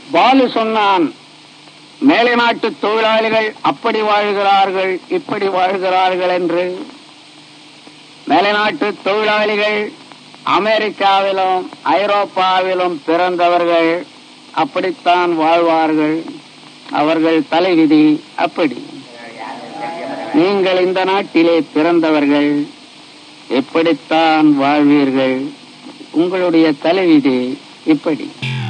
பாலு சொன்னான், மேலை நாட்டு தொழிலாளிகள் அப்படி வாழ்கிறார்கள் இப்படி வாழ்கிறார்கள் என்று. மேலை நாட்டு தொழிலாளிகள் அமெரிக்காவிலும் ஐரோப்பாவிலும் பிறந்தவர்கள் அப்படித்தான் வாழ்வார்கள். அவர்கள் தலைவிதி அப்படி. நீங்கள் இந்த நாட்டிலே பிறந்தவர்கள் எப்படித்தான் வாழ்வீர்கள். உங்களுடைய தலைவிதி இப்படி.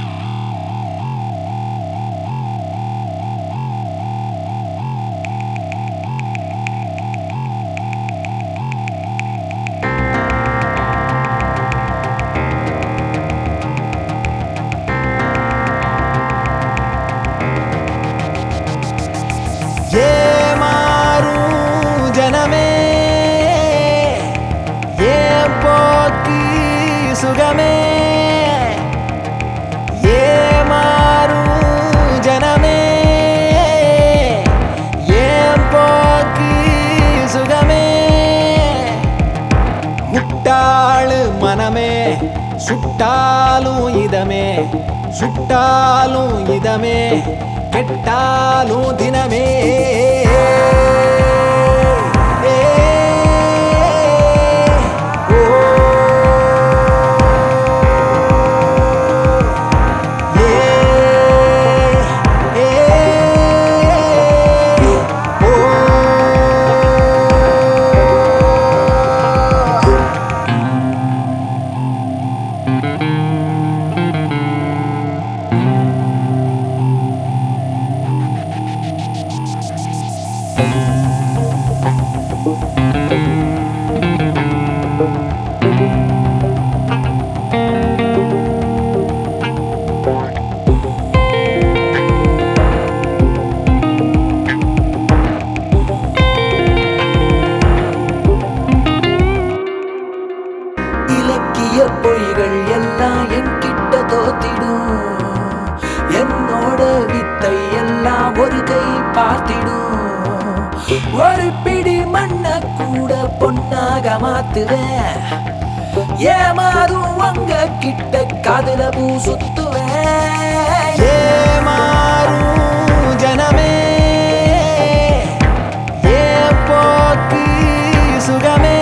சுகமே ஏமாறும் ஜனமே ஏன் போக்கி சுகமே முட்டாளு மனமே சுட்டாலும் இதமே சுட்டாலும் இதமே கெட்டாலும் தினமே பொய்கள் எல்லாம் என்கிட்ட தோத்திடும். என்னோட வித்தை எல்லாம் ஒரு கை பார்த்திடும். ஒரு பிடி மண்ண கூட பொன்னாக மாத்துவேன். ஏமாறும் உங்க கிட்ட காதுல பூ சுத்துவேன். ஏமாறும் ஜனமே ஏன் போக்கு சுகமே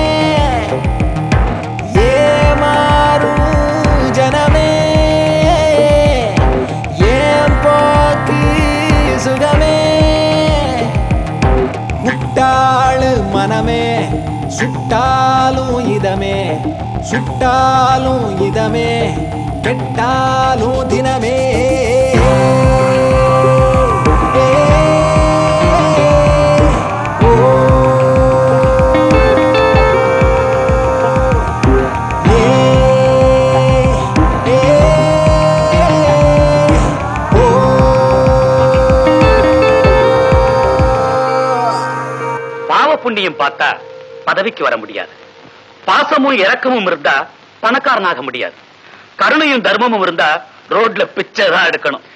முட்டாளு மனமே சுட்டாலும் இதமே சுட்டாலும் இதமே கெட்டாலும் தினமே புண்ணியம் பார்த்தா பதவிக்கு வர முடியாது. பாசமும் இரக்கமும் இருந்தா பணக்காரனாக முடியாது. கருணையும் தர்மமும் இருந்தா ரோட்ல பிச்சை தான் எடுக்கணும்.